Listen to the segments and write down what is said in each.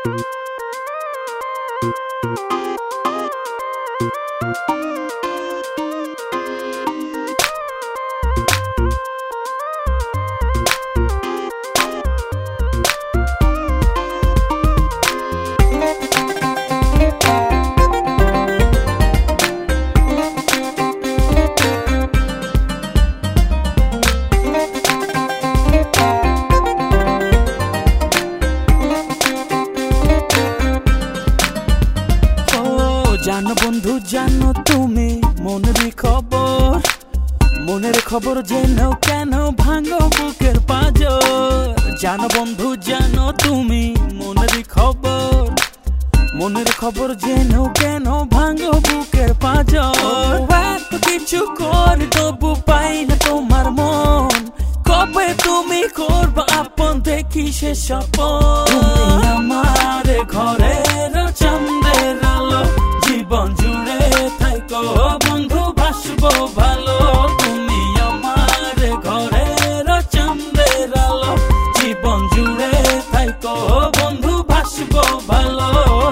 জানো বন্ধু জানো তুমি মনের খবর জেনো কেন ভাঙো বুকের পাঁজর। জানো বন্ধু জানো তুমি মনের খবর জেনো কেন ভাঙো বুকের পাঁজর। এত কিছু করে তবু পাই না তোমার মন, কবে তুমি করবা আপন দেখি সে স্বপন। তুমি আমার ঘরের চাঁদের আলো, জীবন জুড়ে থাইকো বন্ধু বাসবো ভালো। তুমি আমার ঘরের চাঁদের আলো, জীবন জুড়ে থাইকো বন্ধু বাসবো ভালো।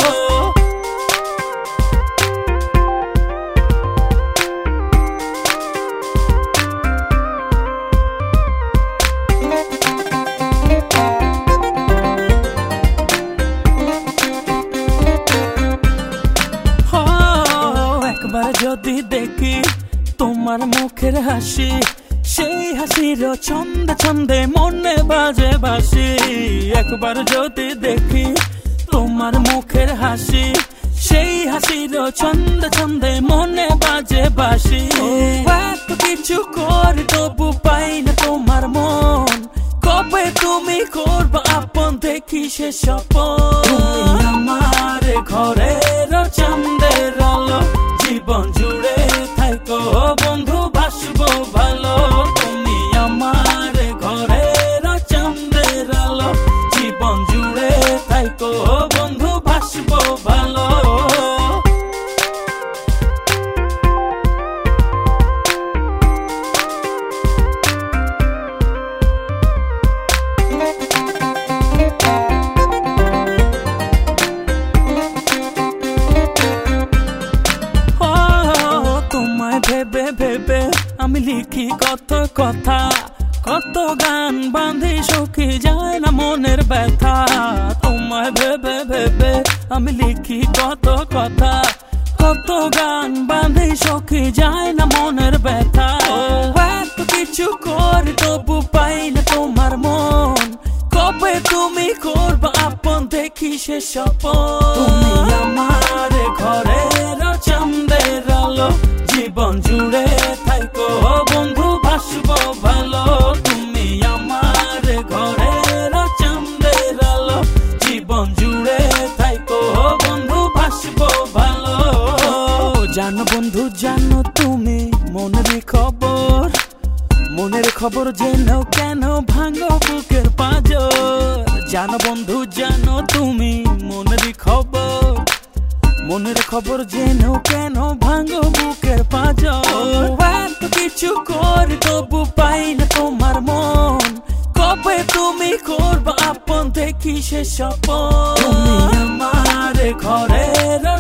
একবার যদি দেখি তোমার মুখের হাসি, সেই হাসির ছন্দে ছন্দে মনে বাজে বাঁশি। একবার যদি দেখি তোমার মুখের হাসি, সেই হাসির ছন্দে ছন্দে মনে বাজে বাঁশি। এত কিছু করে তবু পাই না তোমার মন, কবে তুমি করবা আপন দেখি সে স্বপন। তুমি আমার ঘরের চাঁদের আলো, জীবন জুড়ে থাইকো বন্ধু বাসবো ভালো। তুমি আমার ঘরের চাঁদের আলো, জীবন জুড়ে থাইকো বন্ধু বাসবো ভালো। ভেবে ভেবে আমি লিখি কত কথা, কত গান বাঁধি সখী যায় না মনের ব্যথা। তোমায় ভেবে ভেবে আমি লিখি কত কথা, কত গান বাঁধি সখী যায় না মনের ব্যথা। এত কিছু করে তবু পাই না তোমার মন, কবে তুমি করবা আপন দেখি সে স্বপন। তুমি আমার ঘরের চাঁদের আলো, জীবন জুড়ে থাইকো বন্ধু বাসবো ভালো। তুমি আমার ঘরের চাঁদের আলো, জীবন জুড়ে থাইকো বন্ধু বাসবো ভালো। জানো বন্ধু জানো তুমি মনের খবর জেনো কেন ভাঙো বুকের পাঁজর। জানো বন্ধু জানো তুমি মনের খবর জেনো কেন ভাঙো বুকের পাঁজর। এত কিছু করে তবু পাই না তোমার মন, কবে তুমি করবা আপন দেখি সে স্বপন। তুমি আমার ঘরের